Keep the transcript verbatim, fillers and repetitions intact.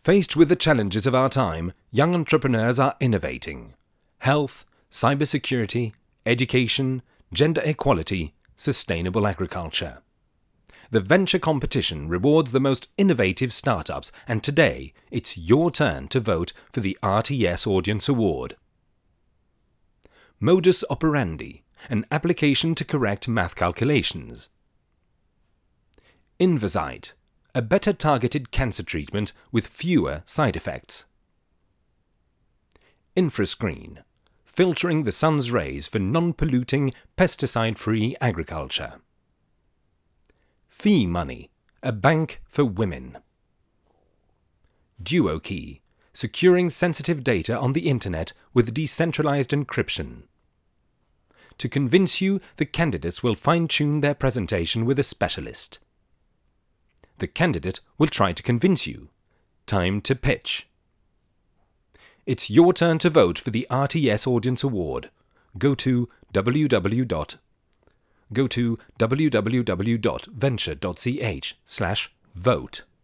Faced with the challenges of our time, young entrepreneurs are innovating. Health, cybersecurity, education, gender equality, sustainable agriculture. The venture competition rewards the most innovative startups, and today it's your turn to vote for the R T S Audience Award. Modus operandi, an application to correct math calculations. Invisite, a better targeted cancer treatment with fewer side effects. InfraScreen, filtering the sun's rays for non-polluting, pesticide-free agriculture. FeeMoney, a bank for women. DuoKey, securing sensitive data on the internet with decentralized encryption. To convince you, the candidates will fine-tune their presentation with a specialist. The candidate will try to convince you. Time to pitch. It's your turn to vote for the R T S Audience Award. Go to www. Go to w w w dot venture dot c h slash vote.